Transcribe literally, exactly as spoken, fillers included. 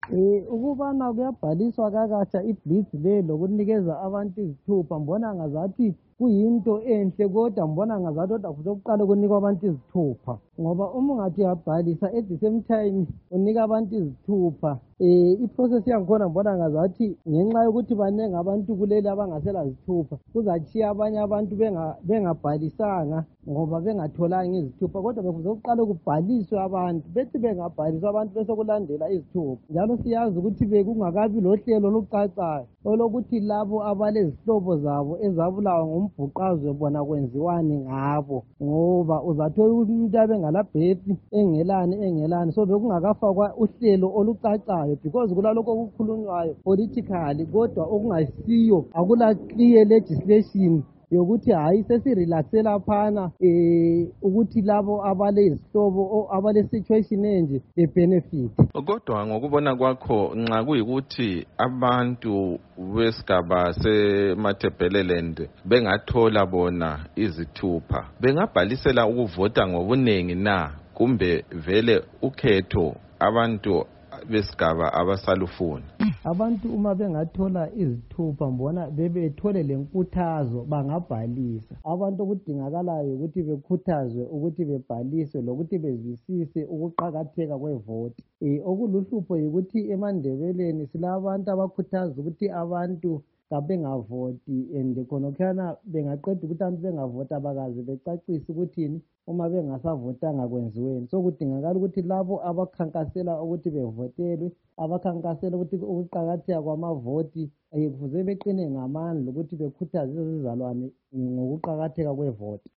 Eh ukubana kuyabhaliswa kakatsha iblitz le lokunikeza abantu izithupha mbona ngazathi kuyinto enhle kodwa mbona ngazathi kodwa futhi okuqala kunikwa abantu izithupha ngoba uma ungathi uyabhalisa at the same time unika abantu izithupha eh iprocess yakhona mbona ngazathi ngenxa yokuthi banenge abantu kuleli abangasela zithupha kuzachiya abanye abantu benga bengabhalisanga ngoba bengatholanga izithupha kodwa bekuze kuqale kubhaliswe abantu bethi bengabhaliswa abantu bese kulandela izithupha njalo siyazi ukuthi bekungakabi lohlelo olucacayo olokuthi labo abalezihlobo zabo ezabulawa ngumbhuqazwe bona kwenziwani ngabo ngoba uzathola ukuthi umuntu abengalabhethi engelani engelani so bekungakafakwa uhlelo olucacayo because kulalokho okukhulunywayo politically kodwa okungasiyo akula clear legislation yokuthi hayi sesirelaxela phana eh ukuthi labo abalezihlobo abale-situation enje be-benefit. Kodwa ngokubona kwakho nxa kuyikuthi abantu besigaba seMatabeleland bengathola bona izithupha bengabhalisela ukuvota ngobunengi na kumbe vele ukhetho abantu besigaba abasalufuni? Abantu uma bengathola izithupha mbona bebethole lenkuthazo bangabhalisa. Abantu okudingakalayo ukuthi bekhuthazwe ukuthi bebhaliswe lokuthi bezwisise ukuqakatheka kwevoti. Eh okuluhlupho yikuthi eMandebeleni silabantu abakhuthaza ukuthi abantu kabengavoti and khonokhana bengaqeda ukuthi abantu bengavota bakaze becacise ukuthi uma bengasavotanga kwenziweni. So kudingakala ukuthi labo abakhankasela ukuthi bevotelwe abakhankasela ukuthi ukuqakatheka kwamavoti kuze beqine ngamandla ukuthi bekhuthaze izizalwane ngokuqakatheka kwevoti.